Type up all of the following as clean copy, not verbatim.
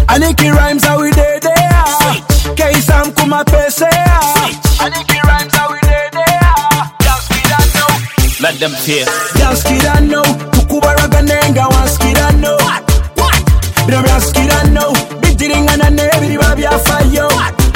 Aniki rhymes how we dey there. K-Sam kuma pese. Aniki rhymes how we dey there. Dance kid I know. Let them fear. Dance kid I know. Tukubara ganenga once kid I know. Dance kid I know. Big ding and a nevi baby I fire.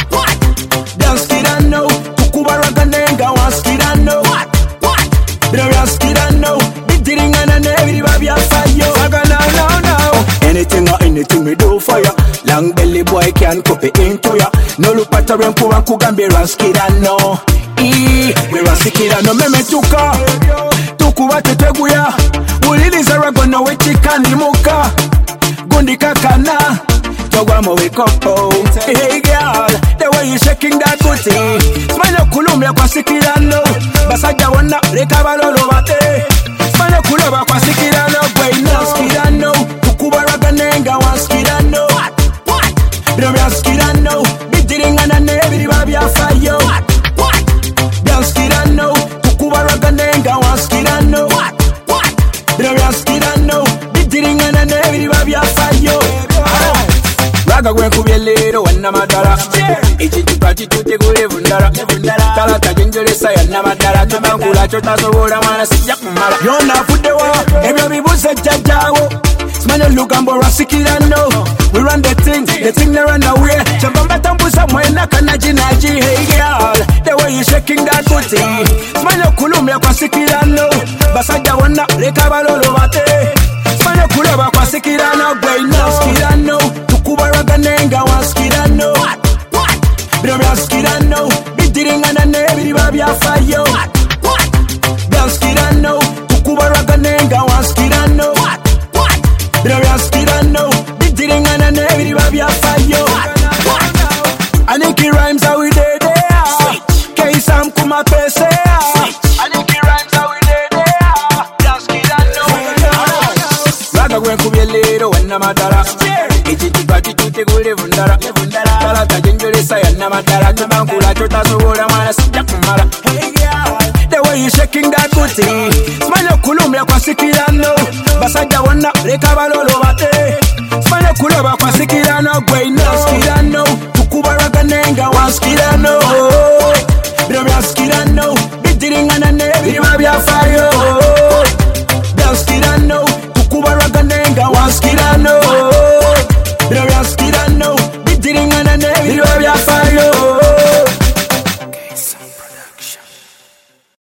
Dance kid I know. Tukubara ganenga once kid I know. Dance kid I know. Big ding and a nevi baby I fire. Saga now. Anything or anything we do for ya. Long belly boy can copy into ya. No look pattern kuwa kugambe raskida no. We raskida no meme tuka. Tukuwa teteguya. Uliliza rago no wechikani muka. Gundi kakana. Togwa mo wake up oh. Hey girl, the way you shaking that booty. Smile kulumya kwa sikida no. Basaja wana reka balolo bate. Smile kulumya kwa sikida no. Boy no skida no. Tukubara ganenga wan skida no. Dance kid I know. Big ding and a nevi baby I fire. Dance kid I know. Tukubara ganenga wan skida no. Dance kid I know. Big ding and a nevi baby I fire. Raga gwen kubyelero wanna madara. Ichi chipati tute gule vundara. Tala tajengere saya na madara. Tubankula chota sobola mana sija kumara. Yona fudewa. Ebyo bibuse jajawo. Smile look and rasikida no. We run the thing they run away. Chabamba tambusa mwena kanajinaji. Hey girl, the way you shaking that booty. Smile kulumya kwa sikida no. Basaja wana reka balolo bate. Smile kuleba kwa sikida no. Boy no skida no. Tukubara ganenga wan skida no. Brother skida no. Big ding and a nevi baby I fire. Dance skida no. Tukubara ganenga wan skida no. Brother skida no. Big ding and a nevi baby I fire. Aniki rhymes how we dey there. K-Sam kuma pese. Aniki rhymes how we dey there. Dance kid I know. Raga gwen kubyelero wanna madara. Ichi chipati tute gule vundara. Tala tajengere saya na madara. Tubankula chota sobola mana sija kumara. Hey girl, the way you shaking that booty. Smile kulumya kwa sikida no. Basaja wana reka balolo bate. Smile kuleba kwa sikida no. Boy no skida no. Tukubara ganenga wan skida no. Brother skida no. Big ding and a nevi baby I fire. Dance skida no. Tukubara ganenga wan skida